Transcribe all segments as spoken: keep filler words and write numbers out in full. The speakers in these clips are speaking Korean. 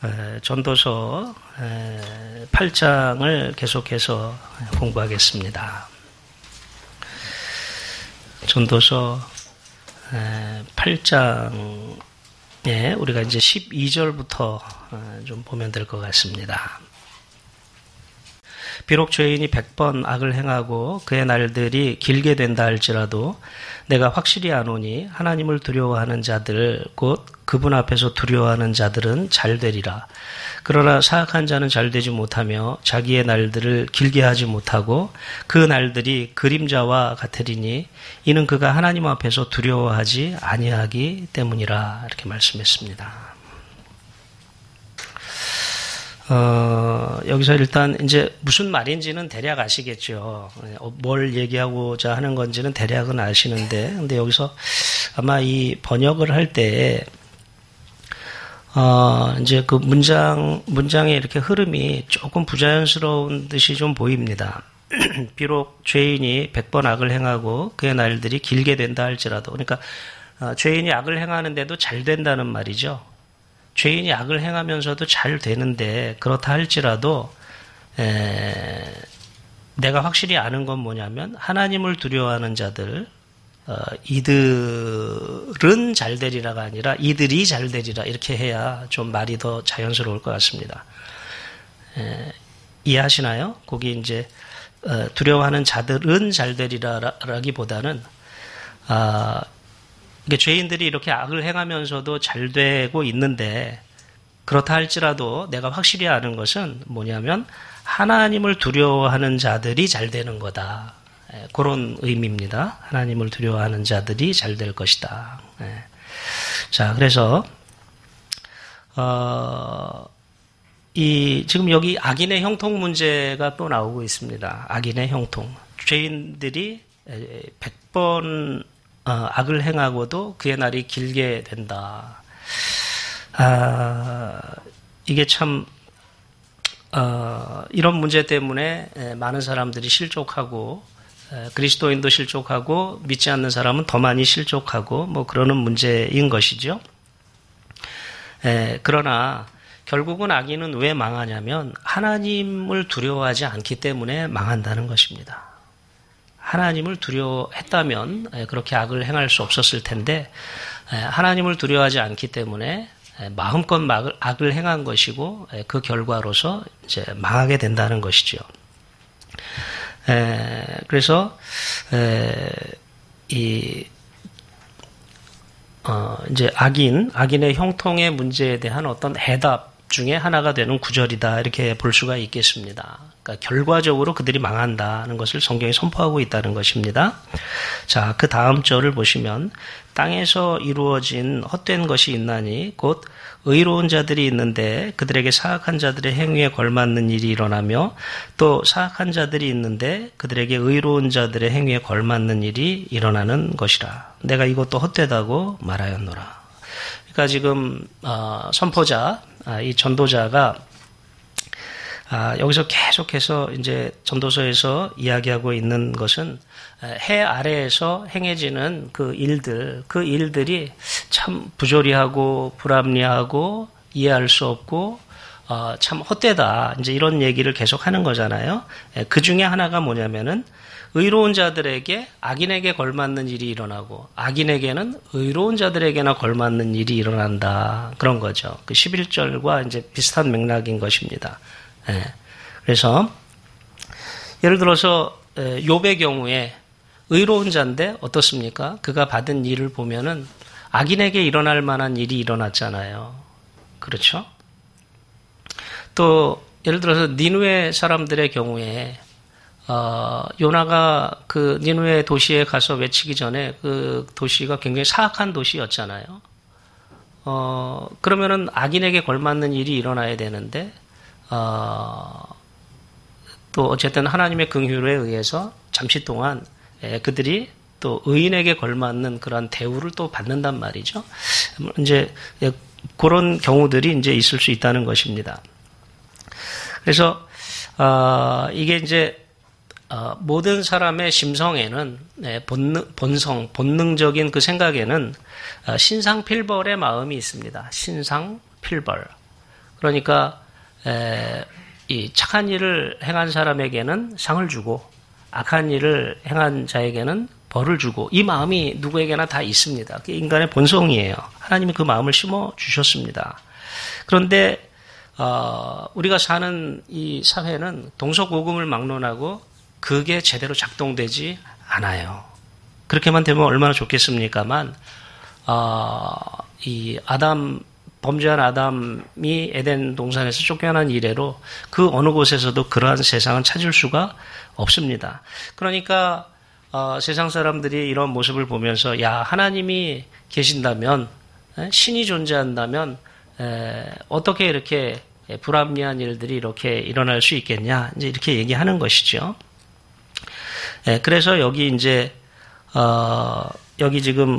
전도서 팔 장을 계속해서 공부하겠습니다. 전도서 팔 장에 우리가 이제 십이 절부터 좀 보면 될 것 같습니다. 비록 죄인이 백 번 악을 행하고 그의 날들이 길게 된다 할지라도 내가 확실히 아노니 하나님을 두려워하는 자들 곧 그분 앞에서 두려워하는 자들은 잘 되리라. 그러나 사악한 자는 잘 되지 못하며 자기의 날들을 길게 하지 못하고 그 날들이 그림자와 같으리니 이는 그가 하나님 앞에서 두려워하지 아니하기 때문이라. 이렇게 말씀했습니다. 어, 여기서 일단 이제 무슨 말인지는 대략 아시겠죠. 뭘 얘기하고자 하는 건지는 대략은 아시는데, 근데 여기서 아마 이 번역을 할 때, 어, 이제 그 문장, 문장의 이렇게 흐름이 조금 부자연스러운 듯이 좀 보입니다. 비록 죄인이 백 번 악을 행하고 그의 날들이 길게 된다 할지라도, 그러니까, 어, 죄인이 악을 행하는데도 잘 된다는 말이죠. 죄인이 악을 행하면서도 잘 되는데 그렇다 할지라도 에, 내가 확실히 아는 건 뭐냐면 하나님을 두려워하는 자들 어, 이들은 잘 되리라가 아니라 이들이 잘 되리라 이렇게 해야 좀 말이 더 자연스러울 것 같습니다. 에, 이해하시나요? 거기 이제 어, 두려워하는 자들은 잘 되리라라기보다는 아, 그러니까 죄인들이 이렇게 악을 행하면서도 잘 되고 있는데 그렇다 할지라도 내가 확실히 아는 것은 뭐냐면 하나님을 두려워하는 자들이 잘 되는 거다. 예, 그런 의미입니다. 하나님을 두려워하는 자들이 잘 될 것이다. 예. 자, 그래서 어, 이 지금 여기 악인의 형통 문제가 또 나오고 있습니다. 악인의 형통. 죄인들이 백 번 어, 악을 행하고도 그의 날이 길게 된다. 아, 이게 참 어, 이런 문제 때문에 많은 사람들이 실족하고 에, 그리스도인도 실족하고 믿지 않는 사람은 더 많이 실족하고 뭐 그러는 문제인 것이죠. 에, 그러나 결국은 악인은 왜 망하냐면 하나님을 두려워하지 않기 때문에 망한다는 것입니다. 하나님을 두려워했다면 그렇게 악을 행할 수 없었을 텐데 하나님을 두려워하지 않기 때문에 마음껏 악을 행한 것이고 그 결과로서 이제 망하게 된다는 것이죠. 그래서 이 어 이제 악인 악인의 형통의 문제에 대한 어떤 해답 중에 하나가 되는 구절이다 이렇게 볼 수가 있겠습니다. 그러니까 결과적으로 그들이 망한다는 것을 성경이 선포하고 있다는 것입니다. 자, 그 다음 절을 보시면 땅에서 이루어진 헛된 것이 있나니 곧 의로운 자들이 있는데 그들에게 사악한 자들의 행위에 걸맞는 일이 일어나며 또 사악한 자들이 있는데 그들에게 의로운 자들의 행위에 걸맞는 일이 일어나는 것이라. 내가 이것도 헛되다고 말하였노라. 그러니까 지금 어, 선포자, 아, 이 전도자가 아, 여기서 계속해서 이제 전도서에서 이야기하고 있는 것은 해 아래에서 행해지는 그 일들, 그 일들이 참 부조리하고 불합리하고 이해할 수 없고 어, 참 헛되다. 이제 이런 얘기를 계속 하는 거잖아요. 그 중에 하나가 뭐냐면은 의로운 자들에게 악인에게 걸맞는 일이 일어나고 악인에게는 의로운 자들에게나 걸맞는 일이 일어난다. 그런 거죠. 그 십일 절과 이제 비슷한 맥락인 것입니다. 예. 그래서 예를 들어서 욥의 경우에 의로운 자인데 어떻습니까? 그가 받은 일을 보면은 악인에게 일어날 만한 일이 일어났잖아요. 그렇죠? 또 예를 들어서 니느웨 사람들의 경우에 어, 요나가 그 니느웨 도시에 가서 외치기 전에 그 도시가 굉장히 사악한 도시였잖아요. 어, 그러면은 악인에게 걸맞는 일이 일어나야 되는데 어, 또 어쨌든 하나님의 긍휼에 의해서 잠시 동안 에, 그들이 또 의인에게 걸맞는 그런 대우를 또 받는단 말이죠. 이제 그런 경우들이 이제 있을 수 있다는 것입니다. 그래서 어, 이게 이제 어, 모든 사람의 심성에는 네, 본능, 본성, 본능적인 그 생각에는 어, 신상필벌의 마음이 있습니다. 신상필벌. 그러니까 에, 이 착한 일을 행한 사람에게는 상을 주고 악한 일을 행한 자에게는 벌을 주고, 이 마음이 누구에게나 다 있습니다. 그게 인간의 본성이에요. 하나님이 그 마음을 심어 주셨습니다. 그런데 어, 우리가 사는 이 사회는 동서고금을 막론하고 그게 제대로 작동되지 않아요. 그렇게만 되면 얼마나 좋겠습니까만, 어, 이 아담, 범죄한 아담이 에덴 동산에서 쫓겨난 이래로 그 어느 곳에서도 그러한 세상은 찾을 수가 없습니다. 그러니까 어, 세상 사람들이 이런 모습을 보면서, 야, 하나님이 계신다면, 에? 신이 존재한다면 에, 어떻게 이렇게 불합리한 일들이 이렇게 일어날 수 있겠냐, 이제 이렇게 얘기하는 것이죠. 에, 그래서 여기 이제 어, 여기 지금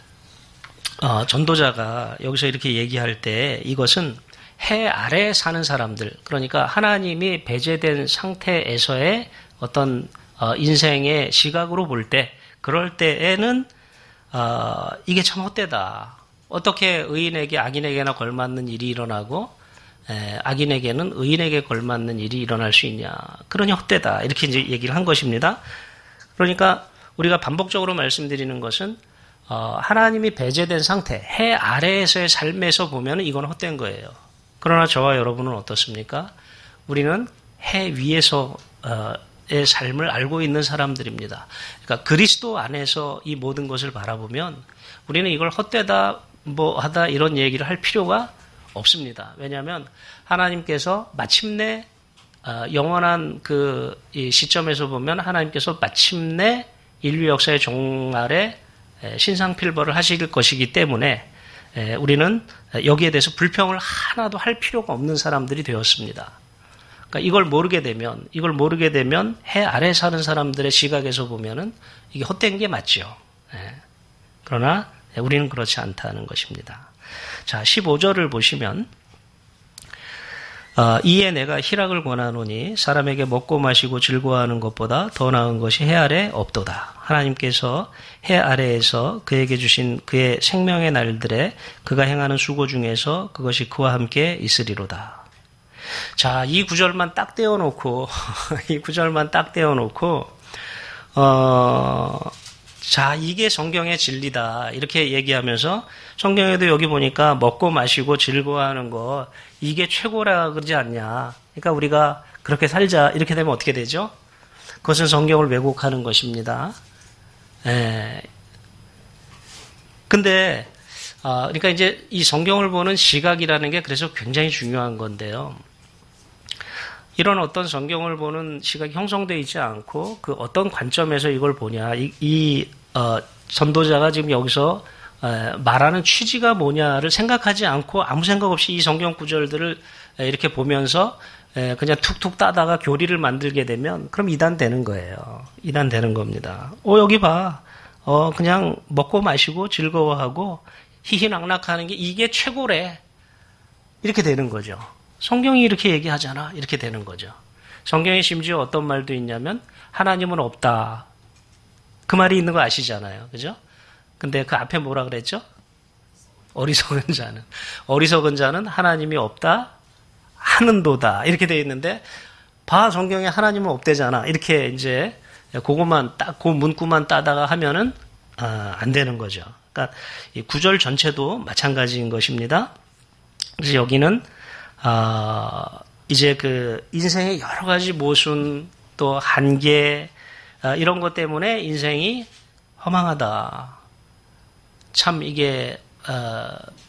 어, 전도자가 여기서 이렇게 얘기할 때 이것은 해 아래에 사는 사람들, 그러니까 하나님이 배제된 상태에서의 어떤 어, 인생의 시각으로 볼 때, 그럴 때에는 어, 이게 참 헛되다. 어떻게 의인에게 악인에게나 걸맞는 일이 일어나고 에, 악인에게는 의인에게 걸맞는 일이 일어날 수 있냐. 그러니 헛되다. 이렇게 이제 얘기를 한 것입니다. 그러니까 우리가 반복적으로 말씀드리는 것은 어, 하나님이 배제된 상태, 해 아래에서의 삶에서 보면 이건 헛된 거예요. 그러나 저와 여러분은 어떻습니까? 우리는 해 위에서 어, 의 삶을 알고 있는 사람들입니다. 그러니까 그리스도 안에서 이 모든 것을 바라보면 우리는 이걸 헛되다, 뭐 하다 이런 얘기를 할 필요가 없습니다. 왜냐하면 하나님께서 마침내 어, 영원한 그 이 시점에서 보면 하나님께서 마침내 인류 역사의 종말에 신상필벌을 하실 것이기 때문에 우리는 여기에 대해서 불평을 하나도 할 필요가 없는 사람들이 되었습니다. 그러니까 이걸 모르게 되면, 이걸 모르게 되면 해 아래 사는 사람들의 시각에서 보면은 이게 헛된 게 맞죠. 그러나 우리는 그렇지 않다는 것입니다. 자, 십오 절을 보시면, 어, 이에 내가 희락을 권하노니 사람에게 먹고 마시고 즐거워하는 것보다 더 나은 것이 해 아래 없도다. 하나님께서 해 아래에서 그에게 주신 그의 생명의 날들에 그가 행하는 수고 중에서 그것이 그와 함께 있으리로다. 자, 이 구절만 딱 떼어놓고, 이 구절만 딱 떼어놓고, 어, 자, 이게 성경의 진리다. 이렇게 얘기하면서 성경에도 여기 보니까 먹고 마시고 즐거워하는 거, 이게 최고라 그러지 않냐. 그러니까 우리가 그렇게 살자. 이렇게 되면 어떻게 되죠? 그것은 성경을 왜곡하는 것입니다. 예. 근데, 어, 그러니까 이제 이 성경을 보는 시각이라는 게 그래서 굉장히 중요한 건데요. 이런 어떤 성경을 보는 시각이 형성되어 있지 않고 그 어떤 관점에서 이걸 보냐, 이, 이 어, 전도자가 지금 여기서 에, 말하는 취지가 뭐냐를 생각하지 않고 아무 생각 없이 이 성경 구절들을 에, 이렇게 보면서 에, 그냥 툭툭 따다가 교리를 만들게 되면 그럼 이단되는 거예요. 이단되는 겁니다. 어, 여기 봐. 어, 그냥 먹고 마시고 즐거워하고 희희낙낙하는 게 이게 최고래. 이렇게 되는 거죠. 성경이 이렇게 얘기하잖아. 이렇게 되는 거죠. 성경에 심지어 어떤 말도 있냐면 하나님은 없다. 그 말이 있는 거 아시잖아요. 그죠? 근데 그 앞에 뭐라 그랬죠? 어리석은 자는. 어리석은 자는 하나님이 없다. 하는도다. 이렇게 돼 있는데 봐, 성경에 하나님은 없대잖아. 이렇게 이제 그것만 딱, 그 문구만 따다가 하면은 아, 안 되는 거죠. 그러니까 이 구절 전체도 마찬가지인 것입니다. 그래서 여기는 아, 이제 그 인생의 여러 가지 모순 또 한계 아, 이런 것 때문에 인생이 허망하다. 참 이게 어,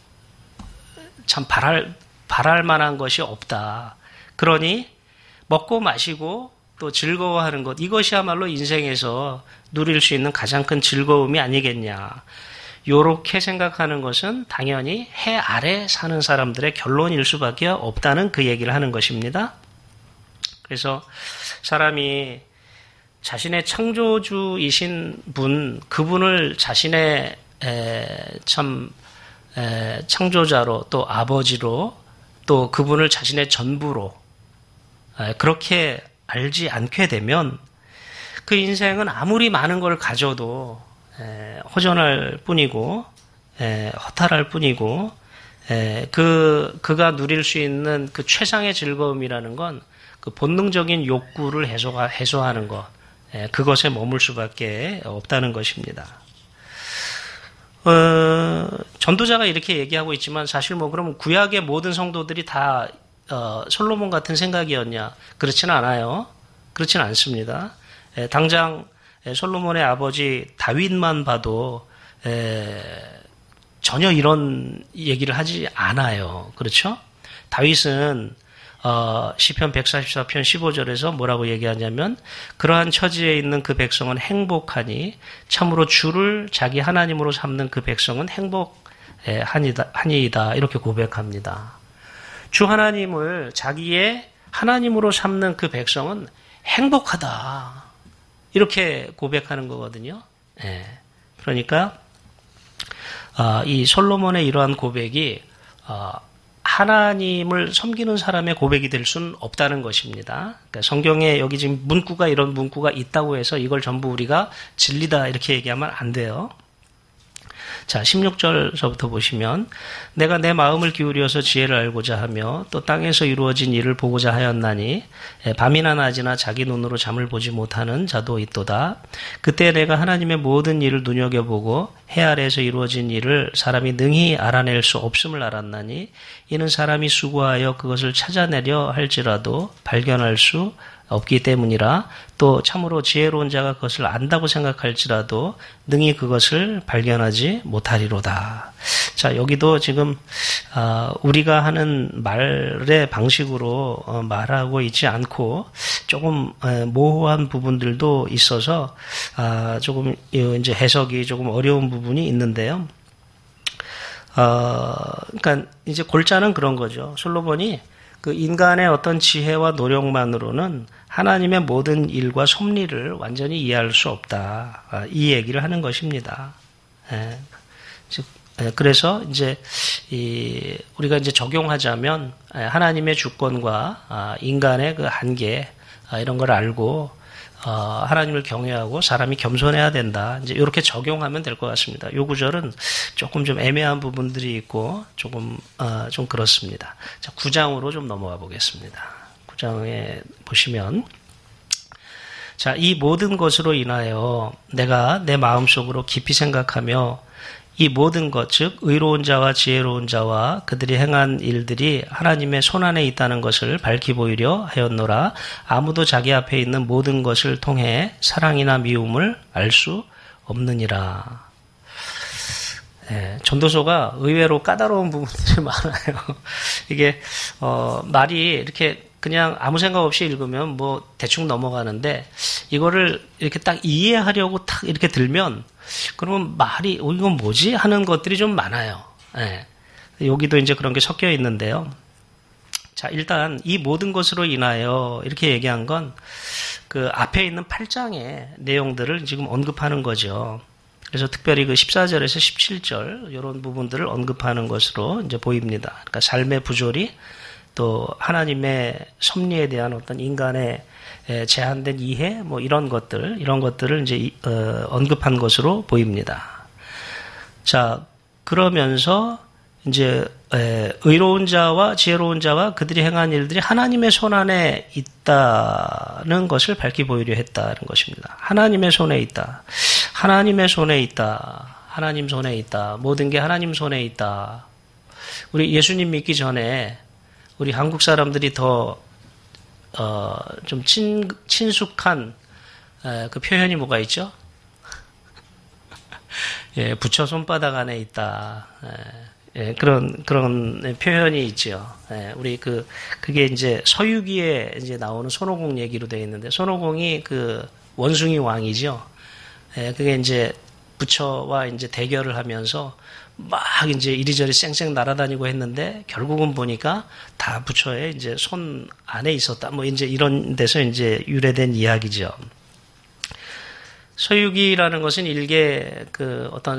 참 바랄 바랄 만한 것이 없다. 그러니 먹고 마시고 또 즐거워하는 것, 이것이야말로 인생에서 누릴 수 있는 가장 큰 즐거움이 아니겠냐. 요렇게 생각하는 것은 당연히 해 아래 사는 사람들의 결론일 수밖에 없다는 그 얘기를 하는 것입니다. 그래서 사람이 자신의 창조주이신 분, 그분을 자신의 에, 참 에, 창조자로 또 아버지로 또 그분을 자신의 전부로 에, 그렇게 알지 않게 되면 그 인생은 아무리 많은 걸 가져도 에, 허전할 뿐이고 에, 허탈할 뿐이고 에, 그 그가 누릴 수 있는 그 최상의 즐거움이라는 건 그 본능적인 욕구를 해소가, 해소하는 것, 에, 그것에 머물 수밖에 없다는 것입니다. 어, 전도자가 이렇게 얘기하고 있지만 사실 뭐 그러면 구약의 모든 성도들이 다 어, 솔로몬 같은 생각이었냐? 그렇지는 않아요. 그렇지는 않습니다. 에, 당장 에, 솔로몬의 아버지 다윗만 봐도 에, 전혀 이런 얘기를 하지 않아요. 그렇죠? 다윗은 어, 시편 백사십사 편 십오 절에서 뭐라고 얘기하냐면 그러한 처지에 있는 그 백성은 행복하니 참으로 주를 자기 하나님으로 삼는 그 백성은 행복하니이다 이렇게 고백합니다. 주 하나님을 자기의 하나님으로 삼는 그 백성은 행복하다 이렇게 고백하는 거거든요. 예. 그러니까 어, 이 솔로몬의 이러한 고백이 어, 하나님을 섬기는 사람의 고백이 될 수는 없다는 것입니다. 그러니까 성경에 여기 지금 문구가 이런 문구가 있다고 해서 이걸 전부 우리가 진리다 이렇게 얘기하면 안 돼요. 자, 십육 절서부터 보시면 내가 내 마음을 기울여서 지혜를 알고자 하며 또 땅에서 이루어진 일을 보고자 하였나니 밤이나 낮이나 자기 눈으로 잠을 보지 못하는 자도 있도다. 그때 내가 하나님의 모든 일을 눈여겨보고 해 아래에서 이루어진 일을 사람이 능히 알아낼 수 없음을 알았나니 이는 사람이 수고하여 그것을 찾아내려 할지라도 발견할 수 없기 때문이라. 또 참으로 지혜로운 자가 그것을 안다고 생각할지라도 능히 그것을 발견하지 못하리로다. 자, 여기도 지금 우리가 하는 말의 방식으로 말하고 있지 않고 조금 모호한 부분들도 있어서 조금 이제 해석이 조금 어려운 부분이 있는데요. 어, 그러니까 이제 골자는 그런 거죠. 솔로몬이 그 인간의 어떤 지혜와 노력만으로는 하나님의 모든 일과 섭리를 완전히 이해할 수 없다. 이 얘기를 하는 것입니다. 예. 즉, 예, 그래서 이제 이 우리가 이제 적용하자면 하나님의 주권과 인간의 그 한계 이런 걸 알고 어, 하나님을 경외하고 사람이 겸손해야 된다. 이제 이렇게 적용하면 될 것 같습니다. 요 구절은 조금 좀 애매한 부분들이 있고 조금 어, 좀 그렇습니다. 자, 구 장으로 좀 넘어가 보겠습니다. 구 장에 보시면 자, 이 모든 것으로 인하여 내가 내 마음속으로 깊이 생각하며 이 모든 것, 즉 의로운 자와 지혜로운 자와 그들이 행한 일들이 하나님의 손안에 있다는 것을 밝히 보이려 하였노라. 아무도 자기 앞에 있는 모든 것을 통해 사랑이나 미움을 알 수 없느니라. 예, 전도서가 의외로 까다로운 부분들이 많아요. 이게 어, 말이 이렇게 그냥 아무 생각 없이 읽으면 뭐 대충 넘어가는데 이거를 이렇게 딱 이해하려고 딱 이렇게 들면 그러면 말이 어, 이건 뭐지? 하는 것들이 좀 많아요. 예. 여기도 이제 그런 게 섞여 있는데요. 자, 일단 이 모든 것으로 인하여 이렇게 얘기한 건 그 앞에 있는 팔 장의 내용들을 지금 언급하는 거죠. 그래서 특별히 그 십사 절에서 십칠 절 이런 부분들을 언급하는 것으로 이제 보입니다. 그러니까 삶의 부조리 또 하나님의 섭리에 대한 어떤 인간의 제한된 이해 뭐 이런 것들 이런 것들을 이제 어, 언급한 것으로 보입니다. 자, 그러면서 이제 에, 의로운 자와 지혜로운 자와 그들이 행한 일들이 하나님의 손 안에 있다는 것을 밝히 보이려 했다는 것입니다. 하나님의 손에 있다. 하나님의 손에 있다. 하나님 손에 있다. 모든 게 하나님 손에 있다. 우리 예수님 믿기 전에 우리 한국 사람들이 더 어, 좀 친, 친숙한 에, 그 표현이 뭐가 있죠? 예, 부처 손바닥 안에 있다. 예, 예, 그런 그런 표현이 있죠. 예, 우리 그 그게 이제 서유기에 이제 나오는 손오공 얘기로 되어 있는데 손오공이 그 원숭이 왕이죠. 예, 그게 이제 부처와 이제 대결을 하면서 막 이제 이리저리 쌩쌩 날아다니고 했는데 결국은 보니까 다 부처의 이제 손 안에 있었다. 뭐 이제 이런 데서 이제 유래된 이야기죠. 서유기라는 것은 일개 그 어떤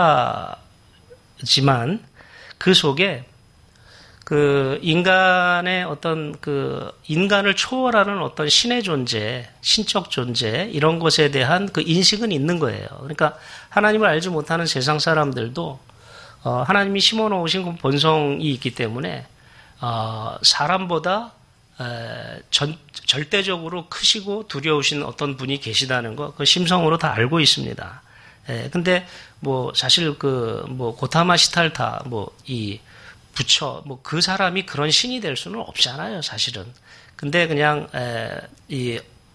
설화지만 그 속에 그 인간의 어떤 그 인간을 초월하는 어떤 신의 존재, 신적 존재 이런 것에 대한 그 인식은 있는 거예요. 그러니까 하나님을 알지 못하는 세상 사람들도 어, 하나님이 심어놓으신 그 본성이 있기 때문에 어, 사람보다 에, 전, 절대적으로 크시고 두려우신 어떤 분이 계시다는 거, 그 심성으로 다 알고 있습니다. 에, 근데 뭐 사실 그 뭐 고타마 시탈타 뭐 이 부처 뭐 그 사람이 그런 신이 될 수는 없잖아요, 사실은. 근데 그냥 에, 이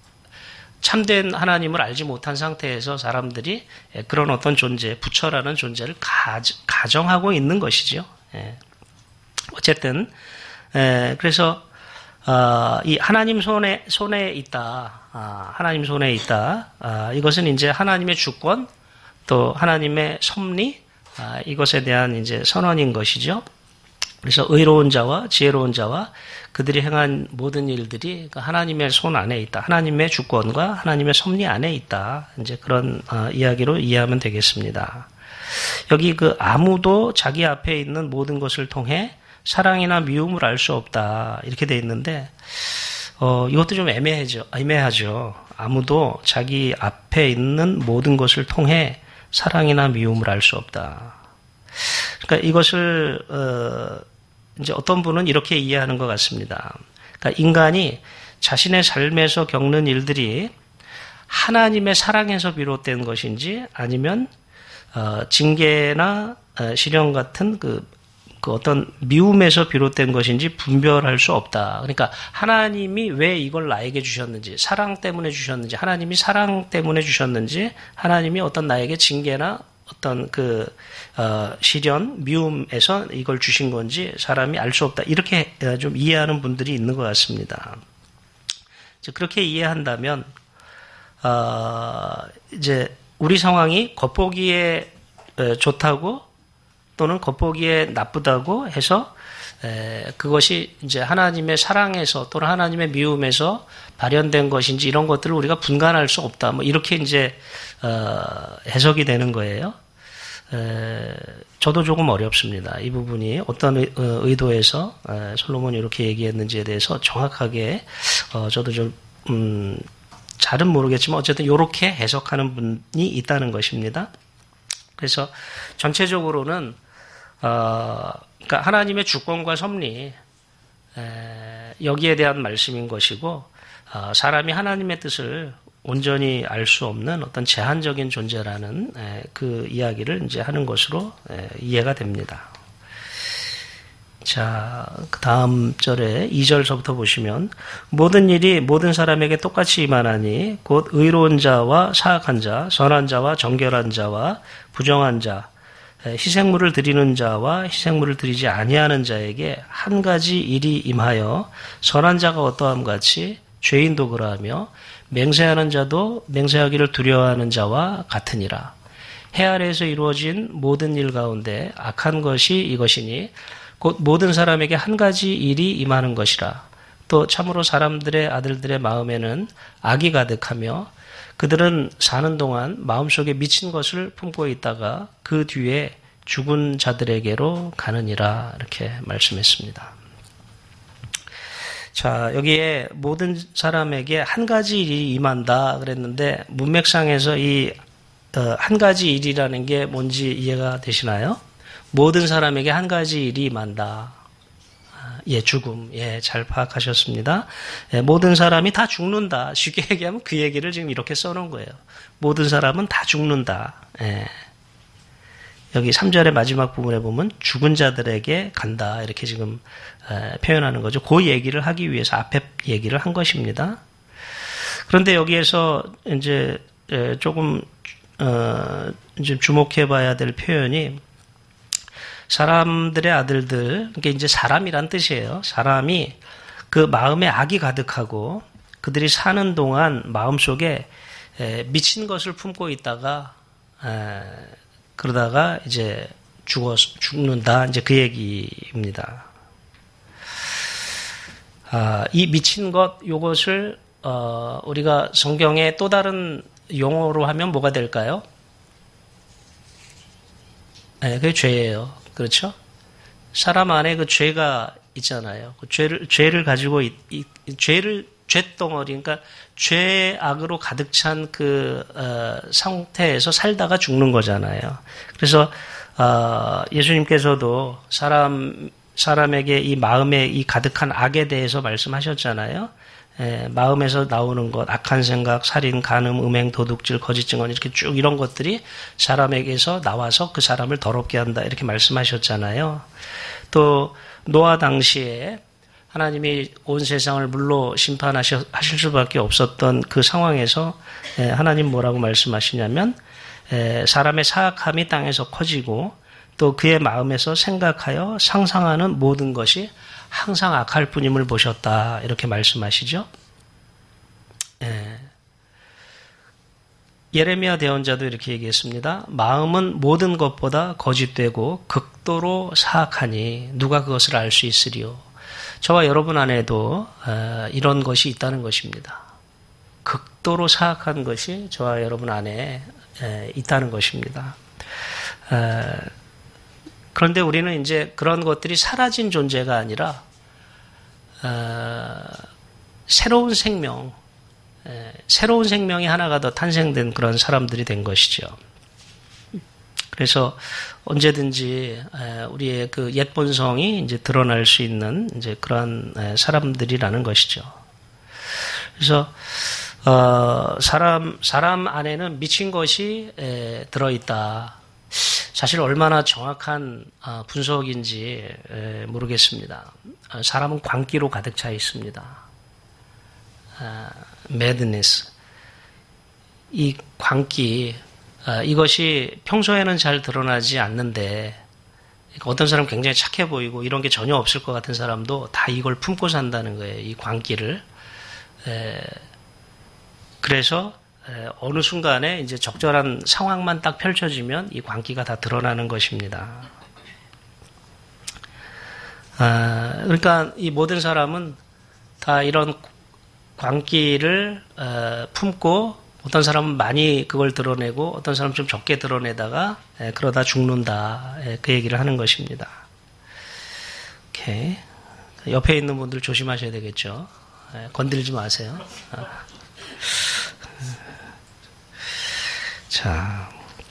참된 하나님을 알지 못한 상태에서 사람들이 그런 어떤 존재, 부처라는 존재를 가, 가정하고 있는 것이죠. 에. 어쨌든 에, 그래서 어, 이 하나님 손에 손에 있다, 아, 하나님 손에 있다. 아, 이것은 이제 하나님의 주권, 또 하나님의 섭리, 아, 이것에 대한 이제 선언인 것이죠. 그래서 의로운 자와 지혜로운 자와 그들이 행한 모든 일들이 하나님의 손 안에 있다. 하나님의 주권과 하나님의 섭리 안에 있다. 이제 그런 어, 이야기로 이해하면 되겠습니다. 여기 그 아무도 자기 앞에 있는 모든 것을 통해 사랑이나 미움을 알 수 없다. 이렇게 돼 있는데 어, 이것도 좀 애매하죠. 애매하죠. 아무도 자기 앞에 있는 모든 것을 통해 사랑이나 미움을 알 수 없다. 그러니까 이것을 어, 이제 어떤 분은 이렇게 이해하는 것 같습니다. 그러니까 인간이 자신의 삶에서 겪는 일들이 하나님의 사랑에서 비롯된 것인지 아니면 어, 징계나 어, 시련 같은 그, 그 어떤 미움에서 비롯된 것인지 분별할 수 없다. 그러니까 하나님이 왜 이걸 나에게 주셨는지, 사랑 때문에 주셨는지, 하나님이 사랑 때문에 주셨는지, 하나님이 어떤 나에게 징계나 어떤 그 어, 시련, 미움에서 이걸 주신 건지 사람이 알 수 없다. 이렇게 좀 이해하는 분들이 있는 것 같습니다. 그렇게 이해한다면 어, 이제 우리 상황이 겉보기에 좋다고 또는 겉보기에 나쁘다고 해서 에, 그것이 이제 하나님의 사랑에서 또는 하나님의 미움에서 발현된 것인지 이런 것들을 우리가 분간할 수 없다. 뭐 이렇게 이제 어, 해석이 되는 거예요. 에, 저도 조금 어렵습니다. 이 부분이 어떤 의, 의도에서 에, 솔로몬이 이렇게 얘기했는지에 대해서 정확하게 어, 저도 좀 음, 잘은 모르겠지만 어쨌든 이렇게 해석하는 분이 있다는 것입니다. 그래서 전체적으로는 어, 그러니까 하나님의 주권과 섭리 에, 여기에 대한 말씀인 것이고 어, 사람이 하나님의 뜻을 온전히 알 수 없는 어떤 제한적인 존재라는 에, 그 이야기를 이제 하는 것으로 에, 이해가 됩니다. 자, 그 다음 절에 이 절서부터 보시면 모든 일이 모든 사람에게 똑같이 임하나니 곧 의로운 자와 사악한 자, 선한 자와 정결한 자와 부정한 자, 희생물을 드리는 자와 희생물을 드리지 아니하는 자에게 한 가지 일이 임하여 선한 자가 어떠함 같이 죄인도 그러하며 맹세하는 자도 맹세하기를 두려워하는 자와 같으니라. 해 아래에서 이루어진 모든 일 가운데 악한 것이 이것이니 곧 모든 사람에게 한 가지 일이 임하는 것이라. 또 참으로 사람들의 아들들의 마음에는 악이 가득하며 그들은 사는 동안 마음속에 미친 것을 품고 있다가 그 뒤에 죽은 자들에게로 가느니라. 이렇게 말씀했습니다. 자, 여기에 모든 사람에게 한 가지 일이 임한다 그랬는데 문맥상에서 이 한 가지 일이라는 게 뭔지 이해가 되시나요? 모든 사람에게 한 가지 일이 임한다. 예, 죽음. 예, 잘 파악하셨습니다. 예, 모든 사람이 다 죽는다. 쉽게 얘기하면 그 얘기를 지금 이렇게 써놓은 거예요. 모든 사람은 다 죽는다. 예. 여기 삼 절의 마지막 부분에 보면 죽은 자들에게 간다. 이렇게 지금 에, 표현하는 거죠. 그 얘기를 하기 위해서 앞에 얘기를 한 것입니다. 그런데 여기에서 이제 에, 조금 어, 이제 주목해 봐야 될 표현이 사람들의 아들들, 그게 이제 사람이란 뜻이에요. 사람이 그 마음에 악이 가득하고 그들이 사는 동안 마음속에 에, 미친 것을 품고 있다가 에, 그러다가 이제 죽어 죽는다. 이제 그 얘기입니다. 아, 이 미친 것, 요것을 어, 우리가 성경의 또 다른 용어로 하면 뭐가 될까요? 네, 그게 죄예요. 그렇죠? 사람 안에 그 죄가 있잖아요. 그 죄를 죄를 가지고 이, 이, 죄를 죄덩어리, 그러니까 죄악으로 가득 찬 그 어, 상태에서 살다가 죽는 거잖아요. 그래서 어, 예수님께서도 사람 사람에게 이 마음에 이 가득한 악에 대해서 말씀하셨잖아요. 에, 마음에서 나오는 것, 악한 생각, 살인, 간음, 음행, 도둑질, 거짓 증언 이렇게 쭉 이런 것들이 사람에게서 나와서 그 사람을 더럽게 한다 이렇게 말씀하셨잖아요. 또 노아 당시에 하나님이 온 세상을 물로 심판하실 수밖에 없었던 그 상황에서 하나님 뭐라고 말씀하시냐면 사람의 사악함이 땅에서 커지고 또 그의 마음에서 생각하여 상상하는 모든 것이 항상 악할 뿐임을 보셨다 이렇게 말씀하시죠. 예레미야 대언자도 이렇게 얘기했습니다. 마음은 모든 것보다 거짓되고 극도로 사악하니 누가 그것을 알 수 있으리요. 저와 여러분 안에도 이런 것이 있다는 것입니다. 극도로 사악한 것이 저와 여러분 안에 있다는 것입니다. 그런데 우리는 이제 그런 것들이 사라진 존재가 아니라 새로운 생명, 새로운 생명이 하나가 더 탄생된 그런 사람들이 된 것이죠. 그래서 언제든지 우리의 그 옛 본성이 이제 드러날 수 있는 이제 그런 사람들이라는 것이죠. 그래서 어 사람 사람 안에는 미친 것이 들어 있다. 사실 얼마나 정확한 분석인지 모르겠습니다. 사람은 광기로 가득 차 있습니다. madness. 이 광기 이것이 평소에는 잘 드러나지 않는데 어떤 사람 굉장히 착해 보이고 이런 게 전혀 없을 것 같은 사람도 다 이걸 품고 산다는 거예요. 이 광기를. 에, 그래서 에, 어느 순간에 이제 적절한 상황만 딱 펼쳐지면 이 광기가 다 드러나는 것입니다. 아, 그러니까 이 모든 사람은 다 이런 광기를 에, 품고 어떤 사람은 많이 그걸 드러내고 어떤 사람은 좀 적게 드러내다가 에, 그러다 죽는다. 에, 그 얘기를 하는 것입니다. 오케이. 옆에 있는 분들 조심하셔야 되겠죠. 에, 건들지 마세요. 아. 자,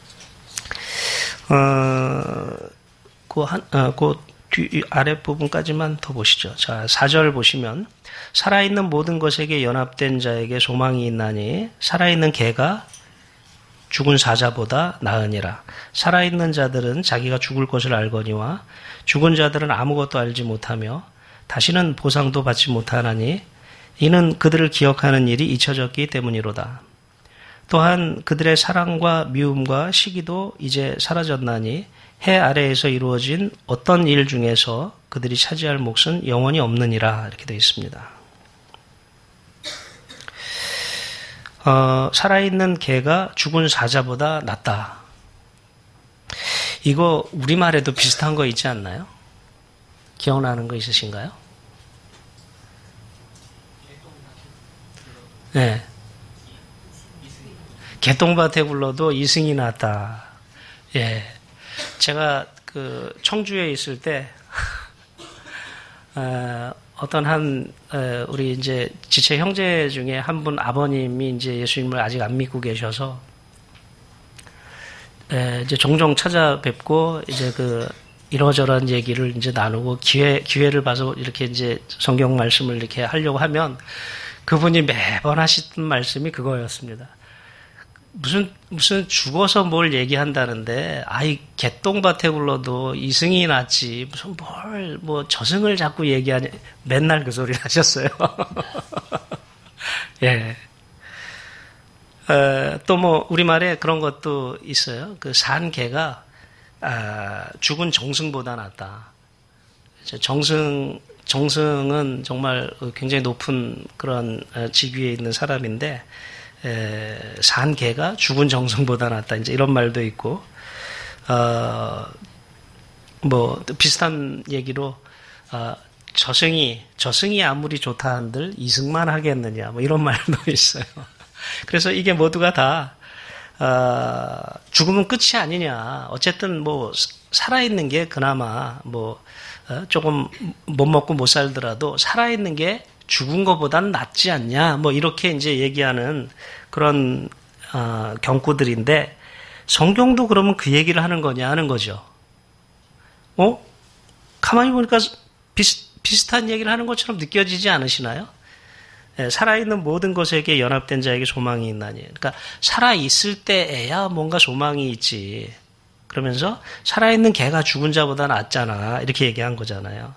어, 그 한, 어, 그 뒤, 아랫부분까지만 더 보시죠. 자, 사 절 보시면 살아있는 모든 것에게 연합된 자에게 소망이 있나니 살아있는 개가 죽은 사자보다 나으니라. 살아있는 자들은 자기가 죽을 것을 알거니와 죽은 자들은 아무것도 알지 못하며 다시는 보상도 받지 못하나니 이는 그들을 기억하는 일이 잊혀졌기 때문이로다. 또한 그들의 사랑과 미움과 시기도 이제 사라졌나니 해 아래에서 이루어진 어떤 일 중에서 그들이 차지할 몫은 영원히 없느니라. 이렇게 되어 있습니다. 어, 살아있는 개가 죽은 사자보다 낫다. 이거 우리말에도 비슷한 거 있지 않나요? 기억나는 거 있으신가요? 네. 개똥밭에 굴러도 이승이 낫다. 예. 제가 그 청주에 있을 때 어, 어떤 한 어, 우리 이제 지체 형제 중에 한 분 아버님이 이제 예수님을 아직 안 믿고 계셔서 에, 이제 종종 찾아뵙고 이제 그 이러저러한 얘기를 이제 나누고 기회 기회를 봐서 이렇게 이제 성경 말씀을 이렇게 하려고 하면 그분이 매번 하시던 말씀이 그거였습니다. 무슨, 무슨 죽어서 뭘 얘기한다는데, 아이, 개똥밭에 굴러도 이승이 낫지, 무슨 뭘, 뭐, 저승을 자꾸 얘기하냐, 맨날 그 소리를 하셨어요. 예. 어, 또 뭐, 우리말에 그런 것도 있어요. 그 산 개가, 아, 죽은 정승보다 낫다. 정승, 정승은 정말 굉장히 높은 그런 직위에 있는 사람인데, 에, 산 개가 죽은 정승보다 낫다. 이제 이런 말도 있고, 어, 뭐, 비슷한 얘기로, 어, 저승이, 저승이 아무리 좋다 한들 이승만 하겠느냐. 뭐 이런 말도 있어요. 그래서 이게 모두가 다, 어, 죽으면 끝이 아니냐. 어쨌든 뭐, 살아있는 게 그나마 뭐, 어, 조금 못 먹고 못 살더라도 살아있는 게 죽은 것보다는 낫지 않냐, 뭐 이렇게 이제 얘기하는 그런 어, 경구들인데 성경도 그러면 그 얘기를 하는 거냐 하는 거죠. 어? 가만히 보니까 비슷, 비슷한 얘기를 하는 것처럼 느껴지지 않으시나요? 예, 살아있는 모든 것에게 연합된 자에게 소망이 있나니. 그러니까 살아있을 때에야 뭔가 소망이 있지. 그러면서 살아있는 개가 죽은 자보다 낫잖아. 이렇게 얘기한 거잖아요.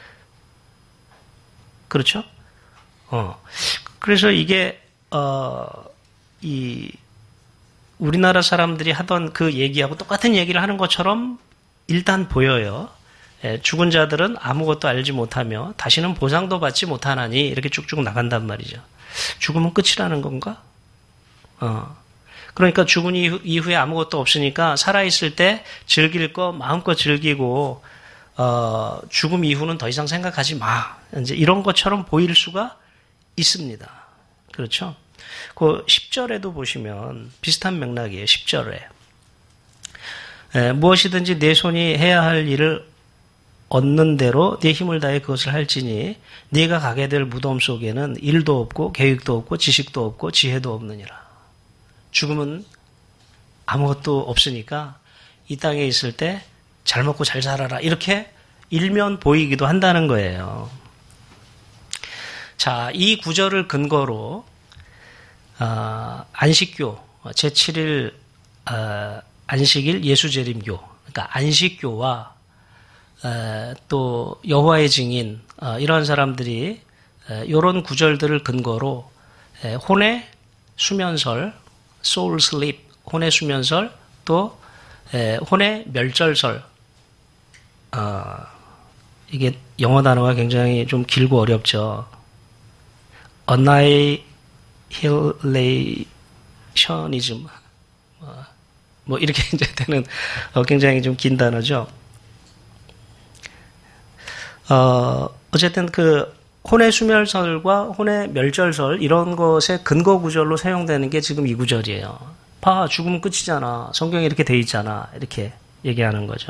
그렇죠? 어. 그래서 이게, 어, 이, 우리나라 사람들이 하던 그 얘기하고 똑같은 얘기를 하는 것처럼 일단 보여요. 예, 죽은 자들은 아무것도 알지 못하며 다시는 보상도 받지 못하나니 이렇게 쭉쭉 나간단 말이죠. 죽으면 끝이라는 건가? 어. 그러니까 죽은 이후, 이후에 아무것도 없으니까 살아있을 때 즐길 거 마음껏 즐기고, 어, 죽음 이후는 더 이상 생각하지 마. 이제 이런 것처럼 보일 수가 있습니다. 그렇죠? 그 십 절에도 보시면 비슷한 맥락이에요. 십 절에. 에, 무엇이든지 내 손이 해야 할 일을 얻는 대로 네 힘을 다해 그것을 할지니 네가 가게 될 무덤 속에는 일도 없고 계획도 없고 지식도 없고 지혜도 없느니라. 죽음은 아무것도 없으니까 이 땅에 있을 때 잘 먹고 잘 살아라. 이렇게 일면 보이기도 한다는 거예요. 자, 이 구절을 근거로 어, 안식교, 제칠 일 어, 안식일 예수재림교, 그러니까 안식교와 어, 또 여호와의 증인 어, 이러한 사람들이 어, 이런 구절들을 근거로 에, 혼의 수면설, soul sleep, 혼의 수면설, 또 에, 혼의 멸절설. 어, 이게 영어 단어가 굉장히 좀 길고 어렵죠. annihilationism, 어, 뭐 이렇게 이제 되는 어, 굉장히 좀 긴 단어죠. 어, 어쨌든 그 혼의 수멸설과 혼의 멸절설 이런 것의 근거 구절로 사용되는 게 지금 이 구절이에요. 봐, 죽으면 끝이잖아. 성경에 이렇게 돼 있잖아. 이렇게 얘기하는 거죠.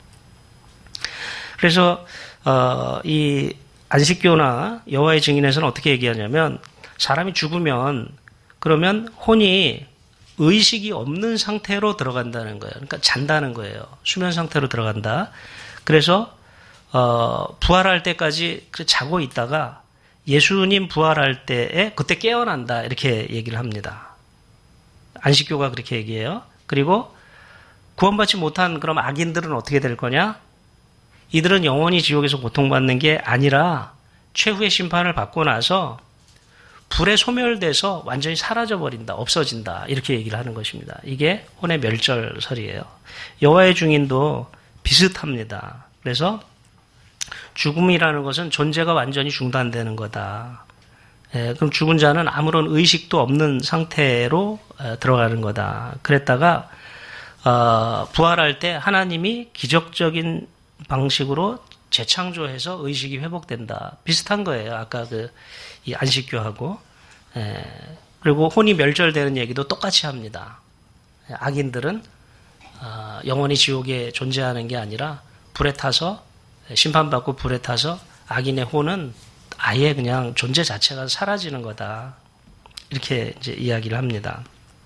그래서 어, 이 안식교나 여호와의 증인에서는 어떻게 얘기하냐면 사람이 죽으면 그러면 혼이 의식이 없는 상태로 들어간다는 거예요. 그러니까 잔다는 거예요. 수면 상태로 들어간다. 그래서 어, 부활할 때까지 자고 있다가 예수님 부활할 때에 그때 깨어난다. 이렇게 얘기를 합니다. 안식교가 그렇게 얘기해요. 그리고 구원받지 못한 그럼 악인들은 어떻게 될 거냐? 이들은 영원히 지옥에서 고통받는 게 아니라 최후의 심판을 받고 나서 불에 소멸돼서 완전히 사라져버린다. 없어진다. 이렇게 얘기를 하는 것입니다. 이게 혼의 멸절설이에요. 여호와의 증인도 비슷합니다. 그래서 죽음이라는 것은 존재가 완전히 중단되는 거다. 예, 그럼 죽은 자는 아무런 의식도 없는 상태로 에, 들어가는 거다. 그랬다가 어, 부활할 때 하나님이 기적적인 방식으로 재창조해서 의식이 회복된다. 비슷한 거예요. 아까 그 이 안식교하고. 에, 그리고 혼이 멸절되는 얘기도 똑같이 합니다. 악인들은 어, 영원히 지옥에 존재하는 게 아니라 불에 타서 심판받고 불에 타서 악인의 혼은 아예 그냥 존재 자체가 사라지는 거다. 이렇게 이제 이야기를 합니다.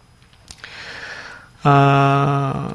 아,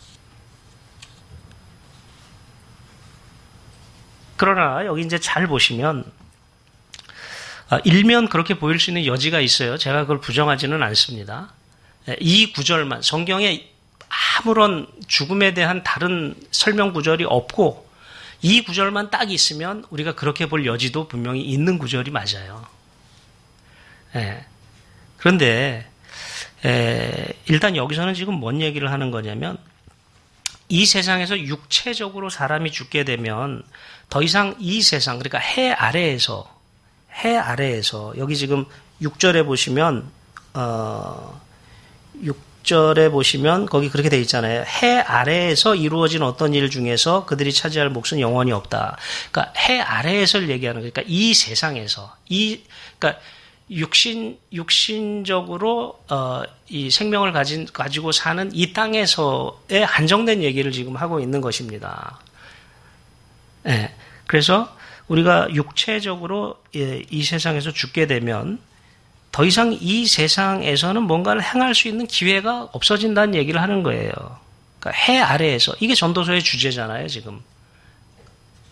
그러나 여기 이제 잘 보시면 아, 일면 그렇게 보일 수 있는 여지가 있어요. 제가 그걸 부정하지는 않습니다. 이 구절만 성경에 아무런 죽음에 대한 다른 설명 구절이 없고 이 구절만 딱 있으면 우리가 그렇게 볼 여지도 분명히 있는 구절이 맞아요. 예. 그런데 에, 일단 여기서는 지금 뭔 얘기를 하는 거냐면 이 세상에서 육체적으로 사람이 죽게 되면 더 이상 이 세상, 그러니까 해 아래에서 해 아래에서 여기 지금 육 절에 보시면 어, 육 절에 보시면 거기 그렇게 돼 있잖아요. 해 아래에서 이루어진 어떤 일 중에서 그들이 차지할 몫은 영원히 없다. 그러니까 해 아래에서를 얘기하는 거예요. 그러니까 이 세상에서 이 그러니까 육신 육신적으로 어, 이 생명을 가진 가지고 사는 이 땅에서의 한정된 얘기를 지금 하고 있는 것입니다. 네. 그래서 우리가 육체적으로 이 세상에서 죽게 되면 더 이상 이 세상에서는 뭔가를 행할 수 있는 기회가 없어진다는 얘기를 하는 거예요. 그러니까 해 아래에서 이게 전도서의 주제잖아요, 지금.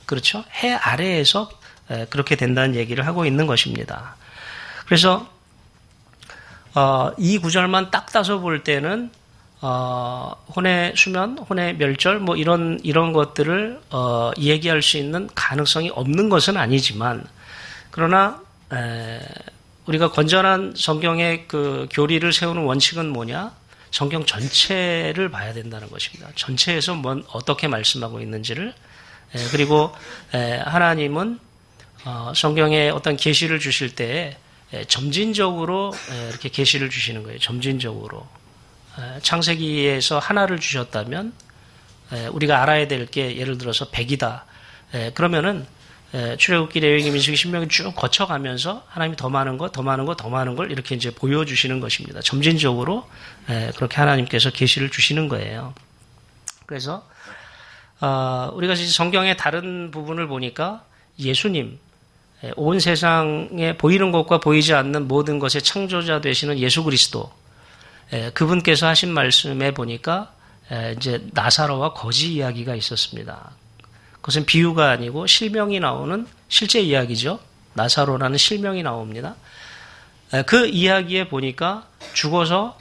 그렇죠? 해 아래에서 그렇게 된다는 얘기를 하고 있는 것입니다. 그래서 어, 이 구절만 딱 따서 볼 때는 어, 혼의 수면, 혼의 멸절, 뭐 이런 이런 것들을 어, 얘기할 수 있는 가능성이 없는 것은 아니지만, 그러나 에, 우리가 건전한 성경의 그 교리를 세우는 원칙은 뭐냐? 성경 전체를 봐야 된다는 것입니다. 전체에서 뭔 어떻게 말씀하고 있는지를, 에, 그리고 에, 하나님은 어, 성경에 어떤 계시를 주실 때에 에, 점진적으로 에, 이렇게 계시를 주시는 거예요. 점진적으로. 에, 창세기에서 하나를 주셨다면 에, 우리가 알아야 될 게 예를 들어서 백이다. 에, 그러면은 에, 출애굽기, 레위기, 민수기, 신명기 쭉 거쳐가면서 하나님이 더 많은 것, 더 많은 것, 더 많은 걸 이렇게 이제 보여주시는 것입니다. 점진적으로 에, 그렇게 하나님께서 계시를 주시는 거예요. 그래서 어, 우리가 이제 성경의 다른 부분을 보니까 예수님, 에, 온 세상에 보이는 것과 보이지 않는 모든 것의 창조자 되시는 예수 그리스도, 에, 그분께서 하신 말씀에 보니까 에, 이제 나사로와 거지 이야기가 있었습니다. 그것은 비유가 아니고 실명이 나오는 실제 이야기죠. 나사로라는 실명이 나옵니다. 그 이야기에 보니까 죽어서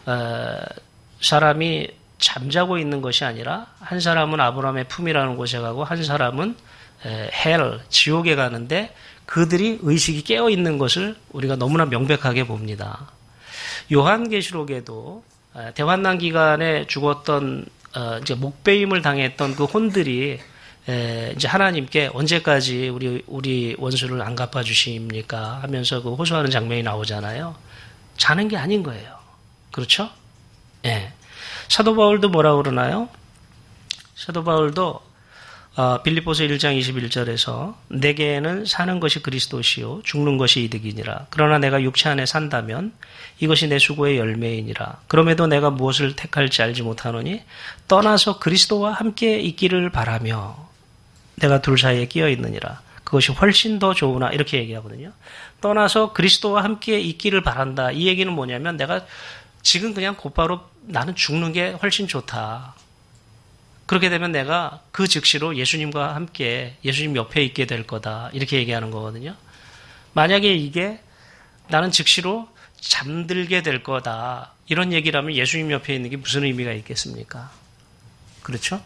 사람이 잠자고 있는 것이 아니라 한 사람은 아브라함의 품이라는 곳에 가고 한 사람은 헬, 지옥에 가는데 그들이 의식이 깨어 있는 것을 우리가 너무나 명백하게 봅니다. 요한계시록에도 대환난 기간에 죽었던 이제 목베임을 당했던 그 혼들이 에, 이제 하나님께 언제까지 우리, 우리 원수를 안 갚아주십니까? 하면서 그 호소하는 장면이 나오잖아요. 자는 게 아닌 거예요. 그렇죠? 예. 사도 바울도 뭐라고 그러나요? 사도 바울도, 어, 빌립보서 일 장 이십일 절에서 내게는 사는 것이 그리스도시요 죽는 것이 이득이니라. 그러나 내가 육체 안에 산다면 이것이 내 수고의 열매이니라. 그럼에도 내가 무엇을 택할지 알지 못하노니 떠나서 그리스도와 함께 있기를 바라며 내가 둘 사이에 끼어 있느니라. 그것이 훨씬 더 좋으나 이렇게 얘기하거든요. 떠나서 그리스도와 함께 있기를 바란다. 이 얘기는 뭐냐면 내가 지금 그냥 곧바로 나는 죽는 게 훨씬 좋다. 그렇게 되면 내가 그 즉시로 예수님과 함께 예수님 옆에 있게 될 거다. 이렇게 얘기하는 거거든요. 만약에 이게 나는 즉시로 잠들게 될 거다. 이런 얘기라면 예수님 옆에 있는 게 무슨 의미가 있겠습니까? 그렇죠?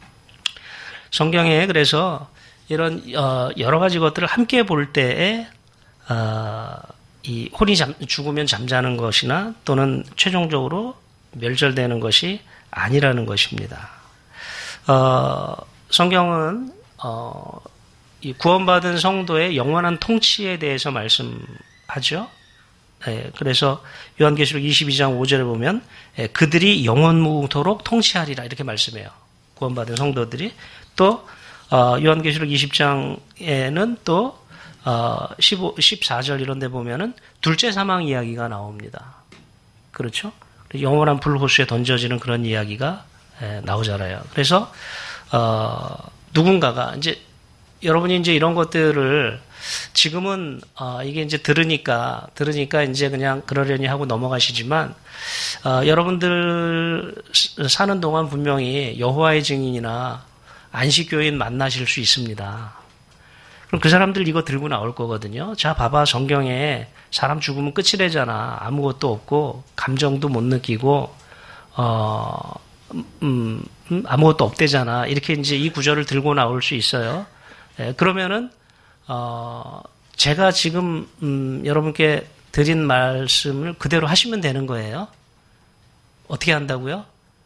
성경에 그래서 이런 여러 가지 것들을 함께 볼 때에 이 혼이 잠, 죽으면 잠자는 것이나 또는 최종적으로 멸절되는 것이 아니라는 것입니다. 어, 성경은 어, 이 구원받은 성도의 영원한 통치에 대해서 말씀하죠. 네, 그래서 요한계시록 이십이 장 오 절에 보면 예, 그들이 영원무토록 통치하리라 이렇게 말씀해요. 구원받은 성도들이. 또 어, 요한계시록 이십 장에는 또 어, 십오, 십사 절 이런 데 보면은 둘째 사망 이야기가 나옵니다. 그렇죠? 영원한 불호수에 던져지는 그런 이야기가 에, 나오잖아요. 그래서 어, 누군가가 이제 여러분이 이제 이런 것들을 지금은 어, 이게 이제 들으니까 들으니까 이제 그냥 그러려니 하고 넘어가시지만 어, 여러분들 사는 동안 분명히 여호와의 증인이나 안식교인 만나실 수 있습니다. 그럼 그 사람들 이거 들고 나올 거거든요. 자, 봐봐. 성경에 사람 죽으면 끝이래잖아. 아무것도 없고 감정도 못 느끼고 어, 음, 음, 아무것도 없대잖아. 이렇게 이제 이 구절을 들고 나올 수 있어요. 예, 그러면은 어, 제가 지금 음, 여러분께 드린 말씀을 그대로 하시면 되는 거예요. 어떻게 한다고요?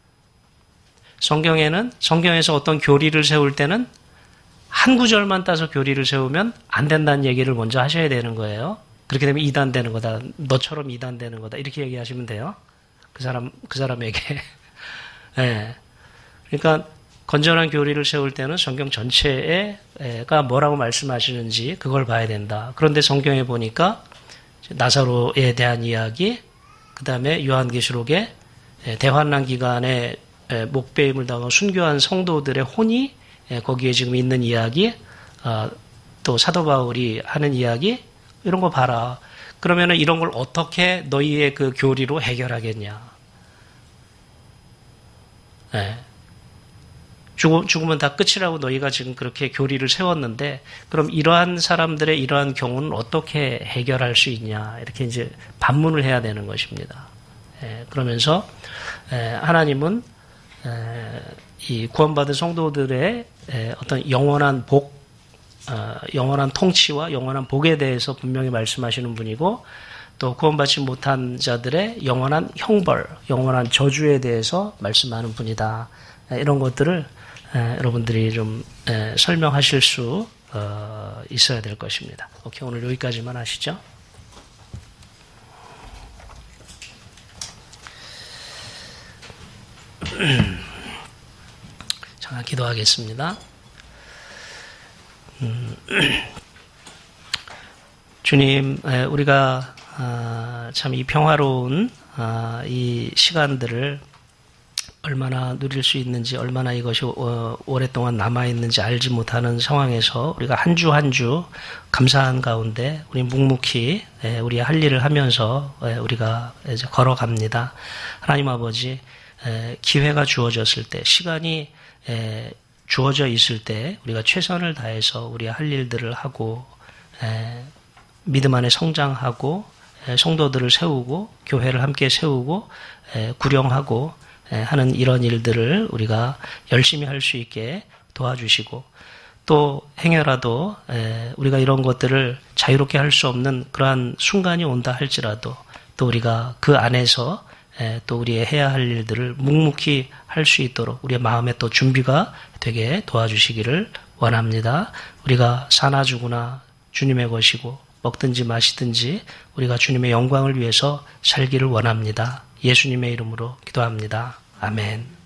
성경에는 성경에서 어떤 교리를 세울 때는 한 구절만 따서 교리를 세우면 안 된다는 얘기를 먼저 하셔야 되는 거예요. 그렇게 되면 이단되는 거다. 너처럼 이단되는 거다. 이렇게 얘기하시면 돼요. 그 사람 그 사람에게. 네. 그러니까 건전한 교리를 세울 때는 성경 전체가 뭐라고 말씀하시는지 그걸 봐야 된다. 그런데 성경에 보니까 나사로에 대한 이야기, 그 다음에 요한계시록에 대환난 기간에 목베임을 당하고 순교한 성도들의 혼이 거기에 지금 있는 이야기, 또 사도 바울이 하는 이야기, 이런 거 봐라. 그러면은 이런 걸 어떻게 너희의 그 교리로 해결하겠냐. 네. 죽음, 죽으면 다 끝이라고 너희가 지금 그렇게 교리를 세웠는데 그럼 이러한 사람들의 이러한 경우는 어떻게 해결할 수 있냐 이렇게 이제 반문을 해야 되는 것입니다. 예, 그러면서 예, 하나님은 예, 이 구원받은 성도들의 예, 어떤 영원한 복, 어, 영원한 통치와 영원한 복에 대해서 분명히 말씀하시는 분이고 또 구원받지 못한 자들의 영원한 형벌, 영원한 저주에 대해서 말씀하는 분이다. 예, 이런 것들을 에, 여러분들이 좀 에, 설명하실 수 어, 있어야 될 것입니다. 오케이, 오늘 여기까지만 하시죠. 잠깐 기도하겠습니다. 음, 주님, 에, 우리가 아, 참 이 평화로운 아, 이 시간들을 얼마나 누릴 수 있는지, 얼마나 이것이 어, 오랫동안 남아있는지 알지 못하는 상황에서 우리가 한 주 한 주 감사한 가운데 우리 묵묵히 에, 우리 할 일을 하면서 에, 우리가 이제 걸어갑니다. 하나님 아버지, 에, 기회가 주어졌을 때, 시간이 에, 주어져 있을 때 우리가 최선을 다해서 우리 할 일들을 하고 에, 믿음 안에 성장하고 에, 성도들을 세우고 교회를 함께 세우고 에, 구령하고 하는 이런 일들을 우리가 열심히 할 수 있게 도와주시고 또 행여라도 우리가 이런 것들을 자유롭게 할 수 없는 그러한 순간이 온다 할지라도 또 우리가 그 안에서 또 우리의 해야 할 일들을 묵묵히 할 수 있도록 우리의 마음에 또 준비가 되게 도와주시기를 원합니다. 우리가 사나 죽으나 주님의 것이고 먹든지 마시든지 우리가 주님의 영광을 위해서 살기를 원합니다. 예수님의 이름으로 기도합니다. 아멘.